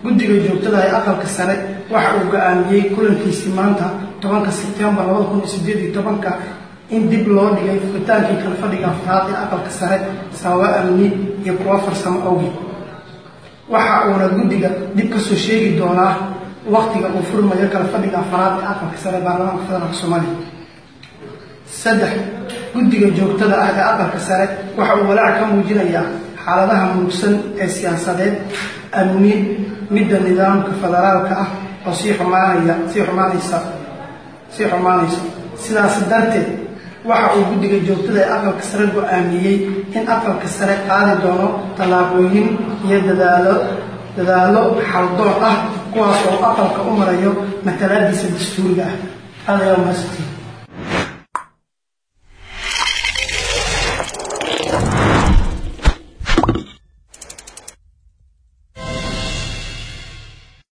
guddiga joogtada ee aqalka sare waxa uu go'aamiyey kulankiisii maanta 10 Sebtembar 2018 in dib loo dhigay furitaanka kala fadhiga afraad ee aqalka sare sababo amni iyo kuwa farsamo awgeed. waxa uuna guddiga dib ka soo sheegi doonaa waqtiga uu furmayo kala fadhiga afraad ee aqalka sare baarlamaanka federaalka Soomaaliya. 3 guddiga joogtada ah ee aqalka sare waxa uu walaac ka muujinayaa xaaladaha mugsan ee siyaasadeed amni midda nidaamka federaalka ah oo sii xumaanaysa sidaas darteed waxa uu guddiga joogtada ee aqalka sare go'aamiyey in aqalka sare qaadi doono tallaabooyin iyo dadaalo xaldoon ah kuwaas oo aqalka u marayo matalaadiisa dastuuriga ah.